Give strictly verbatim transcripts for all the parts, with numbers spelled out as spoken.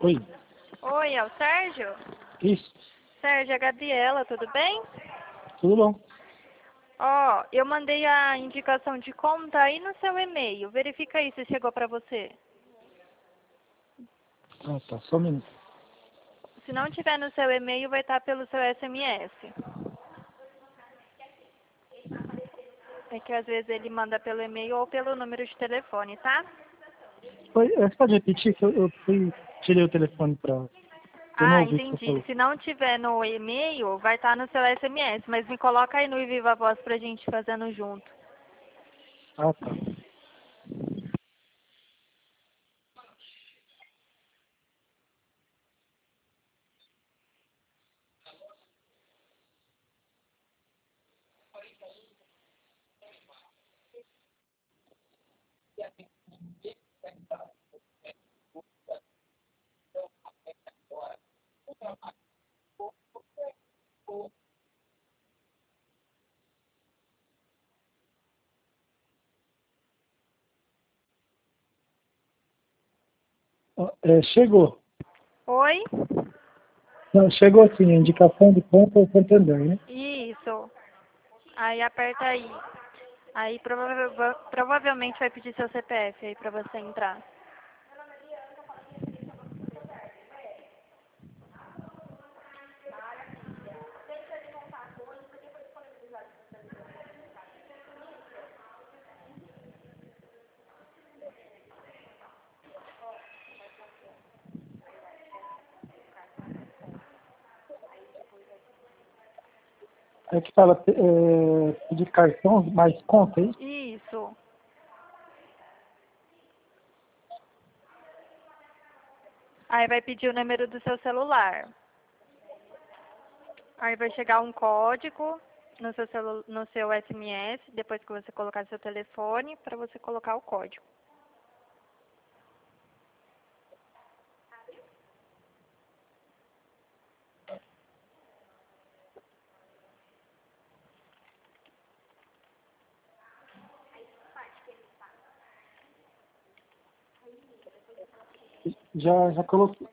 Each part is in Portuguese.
Oi. Oi, é o Sérgio? Isso. Sérgio, é a Gabriela, tudo bem? Tudo bom? Ó, eu mandei a indicação de conta aí no seu e-mail. Verifica aí se chegou pra você. Ah, tá. Só um minuto. Se não tiver no seu e-mail, vai estar pelo seu S M S. É que às vezes ele manda pelo e-mail ou pelo número de telefone, tá? Oi, é, você pode repetir que eu, eu fui, tirei o telefone pra... Eu não Ah, ouvi o que você entendi. falou. Se não tiver no e-mail, vai estar no seu S M S. Mas me coloca aí no Viva Voz pra gente fazendo junto. Ah, tá. Ó, é, chegou. Oi? Não, chegou sim, a indicação de conta é Santander, né? Isso. Aí aperta aí. Aí prova provavelmente vai pedir seu C P F aí pra você entrar. É que fala é, pedir cartão, mais conta, hein? Isso. Aí vai pedir o número do seu celular. Aí vai chegar um código no seu, celu no seu S M S, depois que você colocar seu telefone, para você colocar o código. Já, já coloquei.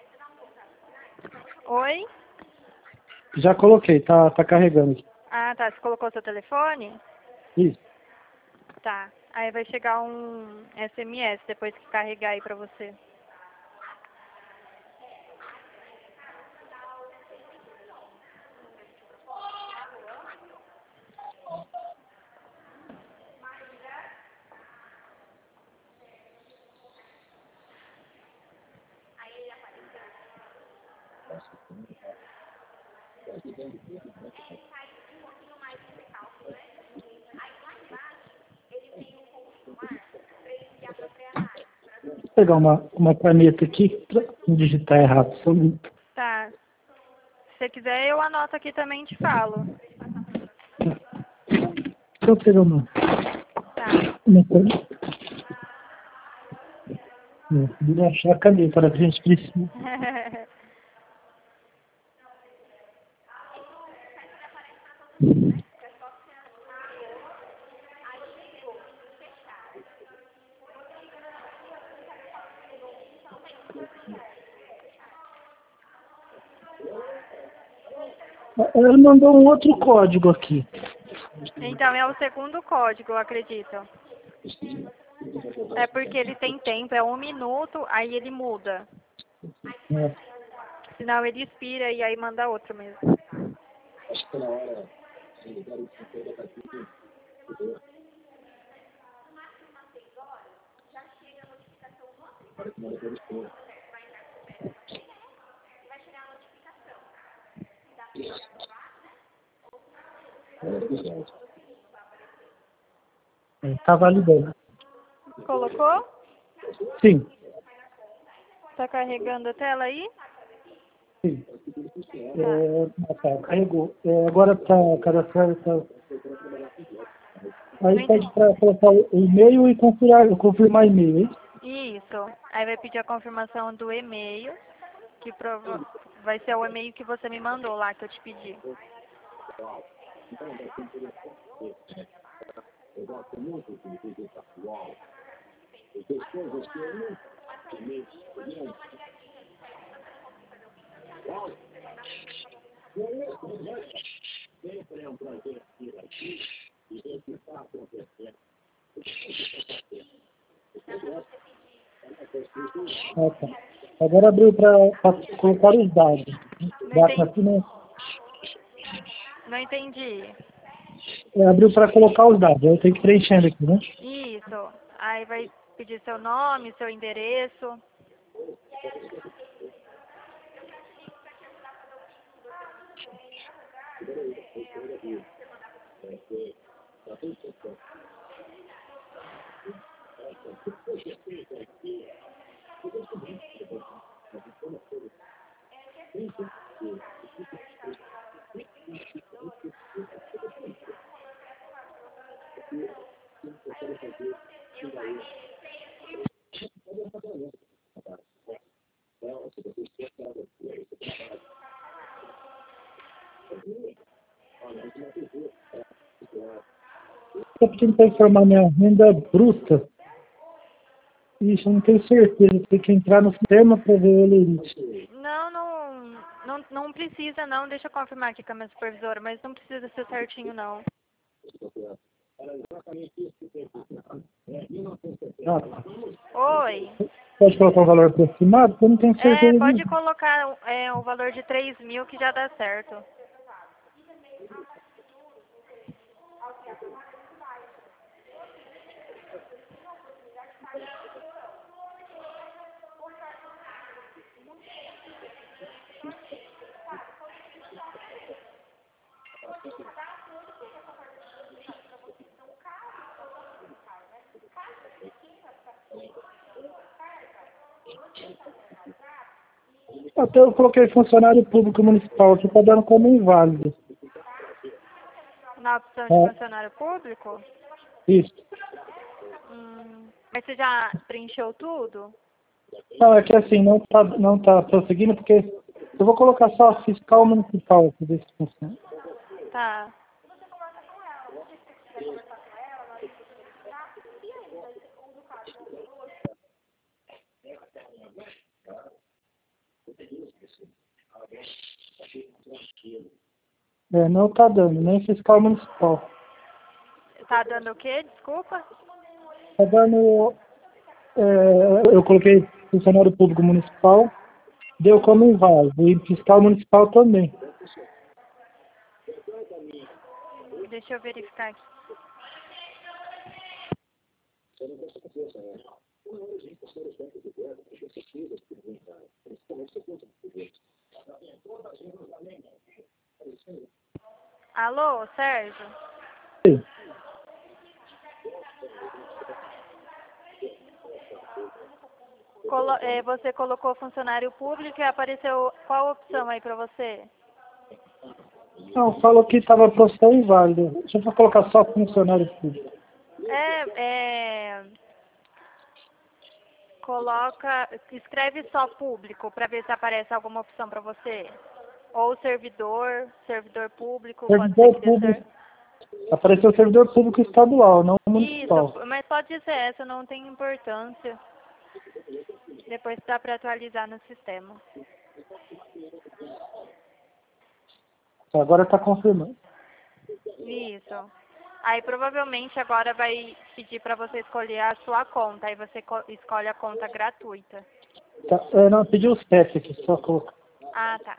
Oi? Já coloquei, tá, tá carregando aqui. Ah, tá. Você colocou seu telefone? Isso. Tá. Aí vai chegar um S M S depois que carregar aí pra você. Vou pegar uma, uma caneta aqui pra não digitar errado. Só um minuto. Tá. Se você quiser, eu anoto aqui também e te falo. Deixa eu pegar uma, Tá. uma caneta. Vou achar a caneta para que a gente precisa. Ela mandou um outro código aqui. Então, é o segundo código, eu acredito. É porque ele tem tempo, é um minuto, aí ele muda. É. Senão ele expira e aí manda outro mesmo. É, tá validando. Colocou? Sim, Tá carregando a tela aí? sim. Tá. É, ah, tá, carregou. É, agora tá cadastrado. Tá. Não Aí pede entendi. para colocar o e-mail e confirmar, confirmar e-mail, hein? Isso. Aí vai pedir a confirmação do e-mail, que prova... vai ser o e-mail que você me mandou lá, que eu te pedi. Ah, tá. Agora abriu para colocar os dados. Não Da, entendi. aqui, né? Não entendi. É, abriu para colocar os dados. Eu tenho que ir preenchendo aqui, né? Isso. Aí vai pedir seu nome, seu endereço. Estou pedindo para informar minha renda bruta. Isso, eu não tenho certeza. Tem que entrar no sistema para ver o Elite. Não, não, não, não precisa não. Deixa eu confirmar aqui com a minha supervisora, mas não precisa ser certinho não. Ah, tá. Oi. Pode colocar o valor aproximado? Eu não tenho É, certeza pode disso. colocar é, o valor de três mil que já dá certo. Até eu coloquei funcionário público municipal aqui, está dando como inválido. Na opção de É, funcionário público? isso. Hum, mas você já preencheu tudo? Não, é que assim, não está não tá prosseguindo, porque eu vou colocar só fiscal municipal aqui desse funciona. Tá. É, não está dando, nem fiscal municipal. Tá dando o quê? Desculpa? Está dando. É, eu coloquei funcionário público municipal, deu como inválido, e fiscal municipal também. Deixa eu verificar aqui. Alô, Sérgio? Sim. Colo é, você colocou funcionário público e apareceu qual opção aí pra você? Não, falou que estava profissão inválida. Deixa eu só colocar só funcionário público. É, é... Coloca... Escreve só público pra ver se aparece alguma opção pra você. Ou servidor, servidor público, pode ser Servidor que dê público. certo. Apareceu servidor público estadual, não municipal. Isso, mas pode ser essa, não tem importância. Depois dá pra atualizar no sistema. Agora está confirmando. Isso. Aí provavelmente agora vai pedir para você escolher a sua conta. Aí você co- escolhe a conta gratuita. Tá, é, não, pediu o C E P aqui, só colocar. Ah, tá.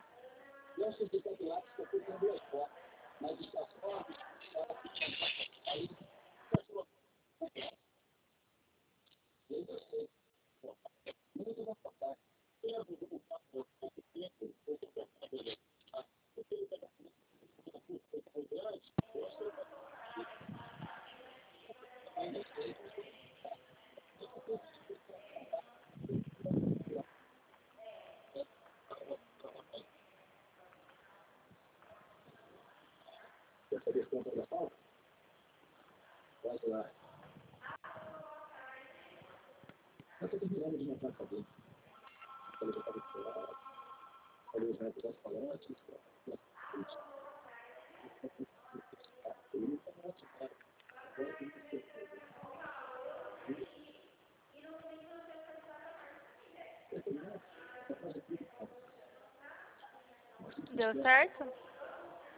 Deu certo?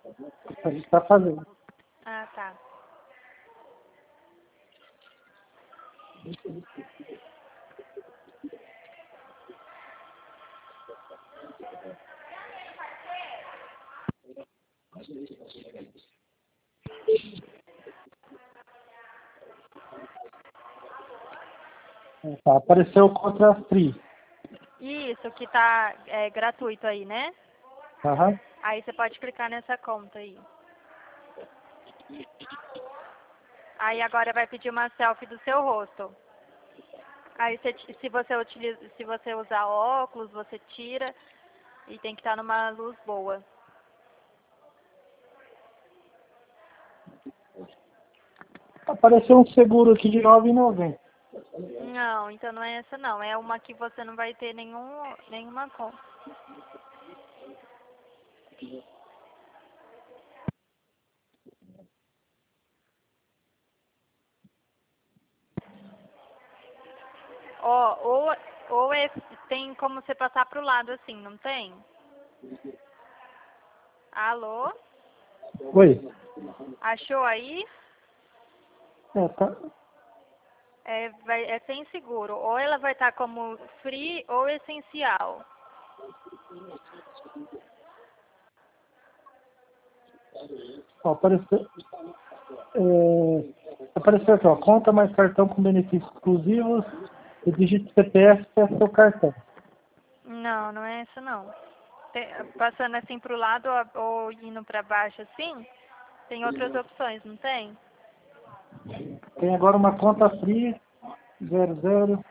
A gente está fazendo. Ah, tá. Tá, apareceu o contra free. Isso, que tá é, gratuito aí, né? Aham. Aí você pode clicar nessa conta aí. Aí agora vai pedir uma selfie do seu rosto. Aí você, se você utiliza, se você usar óculos, você tira e tem que estar numa luz boa. Apareceu um seguro aqui de nove reais e noventa centavos. Não, então não é essa não. É uma que você não vai ter nenhum, nenhuma conta. Ó, ou, ou é, tem como você passar pro lado assim, não tem? Alô? Oi. Achou aí? É, tá. É, vai, é sem seguro. Ou ela vai estar como free ou essencial. Ó, apareceu, é, apareceu aqui, ó, conta mais cartão com benefícios exclusivos e digite C P F que é seu cartão. Não, não é essa não. Tem- passando assim pro lado ou, ou indo pra baixo assim, tem outras opções, não tem? Tem agora uma conta free, zero zero.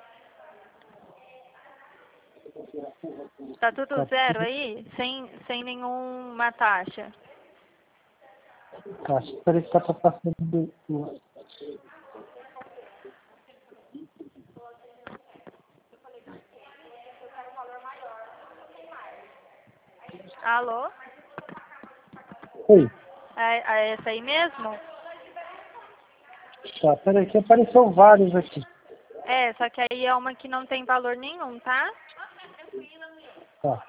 Tá tudo Tá, zero aí? Sem, sem nenhuma taxa. tá, espera que tá passando do, do- Alô? Oi. É, é essa aí mesmo? Tá, peraí que apareceu vários aqui. É, só que aí é uma que não tem valor nenhum, tá? Tá.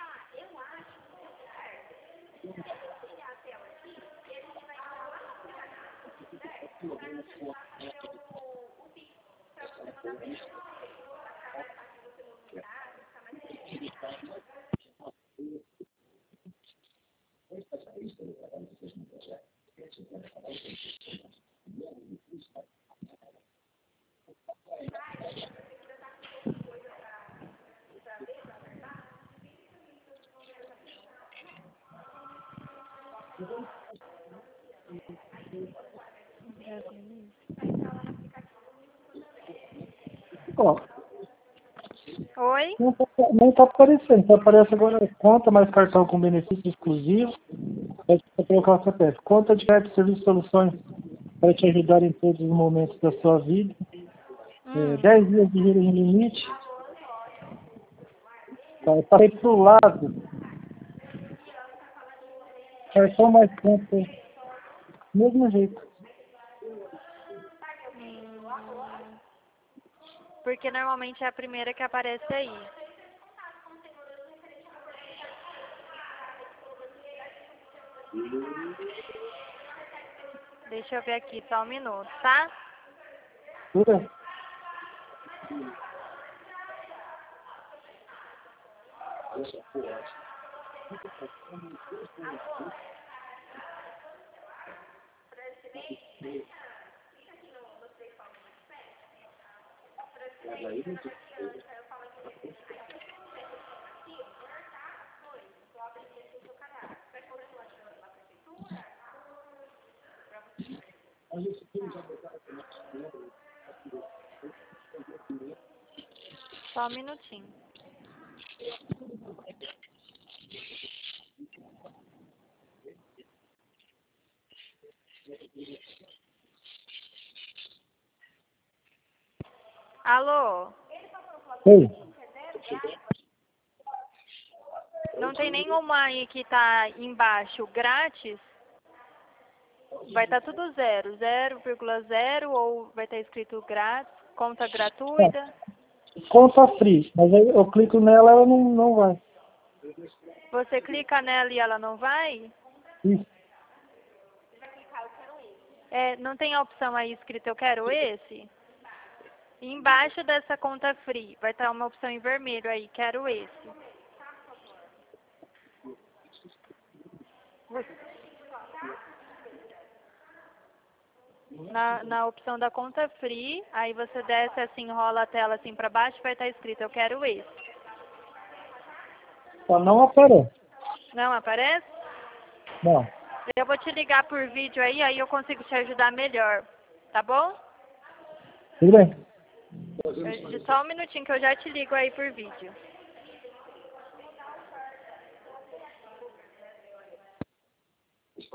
Ó, Oi? não tá, não tá aparecendo. Só aparece agora conta mais cartão com benefício exclusivo. Pode colocar o C P F. Conta de crédito, serviço e soluções para te ajudar em todos os momentos da sua vida. É, Hum. dez dias de juros no limite. Tá, eu passei pro lado. Cartão mais conta. Mesmo jeito. Hum. Porque normalmente é a primeira que aparece aí. Deixa eu ver aqui, só um minuto, tá? Tudo Só um minutinho. Alô? Oi. Não tem nenhuma aí que tá embaixo grátis? Vai estar tudo zero, zero vírgula zero ou vai estar escrito grátis, conta Tá. gratuita. Conta free. Mas aí eu clico nela, ela não, não vai. Você clica nela e ela não vai? Isso. É, não tem a opção aí escrita eu quero esse? E embaixo dessa conta free vai estar uma opção em vermelho aí, quero esse. Na, na opção da conta free, aí você desce assim, enrola a tela assim para baixo, vai estar escrito eu quero esse. Só não aparece. Não aparece? Não. Eu vou te ligar por vídeo aí, aí eu consigo te ajudar melhor. Tá bom? Tudo bem. Eu, só um minutinho que eu já te ligo aí por vídeo.